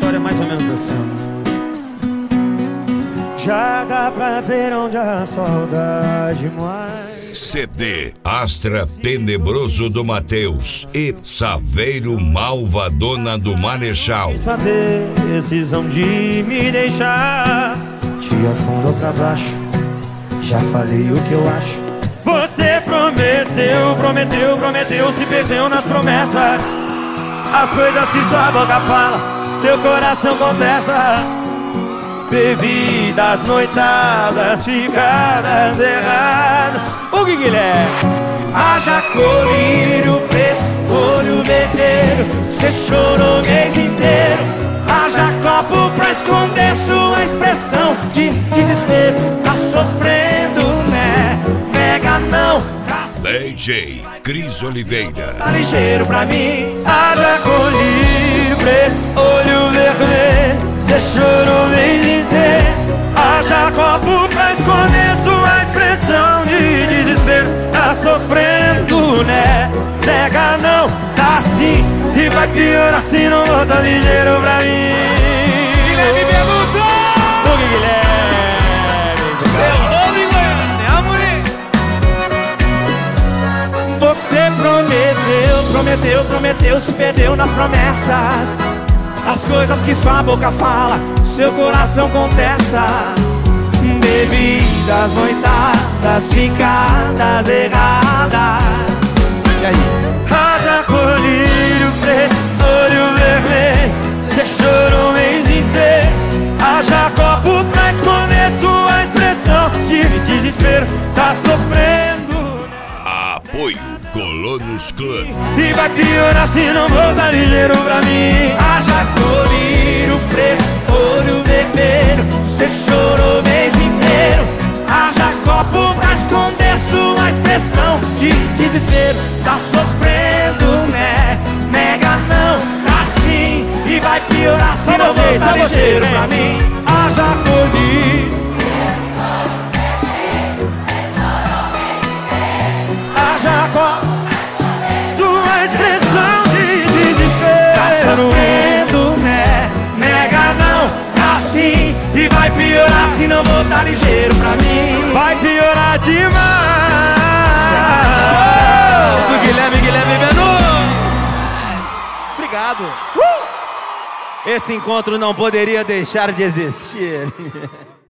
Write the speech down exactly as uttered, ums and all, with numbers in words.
história é mais ou menos assim. Já dá pra ver onde a saudade mais. C D Astra Tenebroso do Mateus e Saveiro Malvadona do Marechal. Sua decisão de me deixar te afundou pra baixo. Já falei o que eu acho. Você prometeu, prometeu, prometeu, se perdeu nas promessas. As coisas que sua boca fala, seu coração contesta. Bebidas, noitadas, ficadas erradas. O que Guilherme? Haja colírio, preço, olho vermelho. Cê chorou o mês inteiro. Haja copo pra esconder sua expressão de desespero. Tá sofrendo, né? Nega não. D J Cris Oliveira. Tá ligeiro pra mim. Haja colírio, preço, olho vermelho. Cê chorou o mês inteiro. Haja copo pra esconder sua expressão de desespero. Tá sofrendo, né? Nega não, tá assim. E vai piorar se não volta ligeiro pra mim. Guilherme perguntou. O que Guilherme? Perguntou em Goiânia, mulher. Você prometeu, prometeu, prometeu, se perdeu nas promessas. As coisas que sua boca fala, seu coração contesta. Bebidas, noitadas, ficadas erradas. E aí? Haja colírio, preço, olho vermelho. Cê chorou o mês inteiro. Haja copo pra esconder sua expressão de desespero. Tá sofrendo. Apoio Colonos Clã. E vai piorar se não voltar ligeiro pra mim. Haja colírio, preço, olho vermelho. Cê chorou o mês inteiro. Haja copo pra esconder sua expressão de desespero. Tá sofrendo, né? Nega não, tá sim. E vai piorar se não voltar ligeiro pra mim. Haja colírio. Haja copo. Sua expressão de desespero. Tá sofrendo, né? Nega não, assim. E vai piorar se não voltar ligeiro pra mim. Vai piorar demais. Do Guilherme, Guilherme Menu. Obrigado. Uh! Esse encontro não poderia deixar de existir.